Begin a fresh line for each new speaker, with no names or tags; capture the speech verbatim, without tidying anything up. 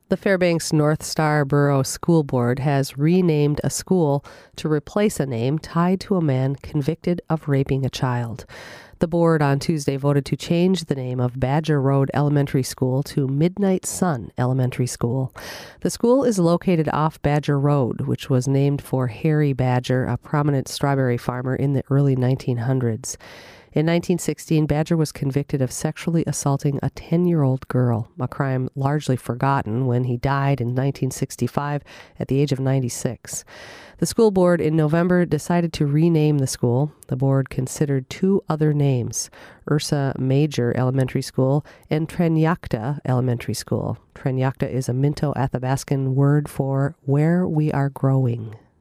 The Fairbanks North Star Borough School Board has renamed a school to replace a name tied to a man convicted of raping a child. The board on Tuesday voted to change the name of Badger Road Elementary School to Midnight Sun Elementary School. The school is located off Badger Road, which was named for Harry Badger, a prominent strawberry farmer in the early nineteen hundreds. In nineteen sixteen, Badger was convicted of sexually assaulting a ten-year-old girl, a crime largely forgotten when he died in nineteen sixty-five at the age of ninety-six. The school board in November decided to rename the school. The board considered two other names, Ursa Major Elementary School and Trenyakta Elementary School. Trenyakta is a Minto Athabascan word for where we are growing.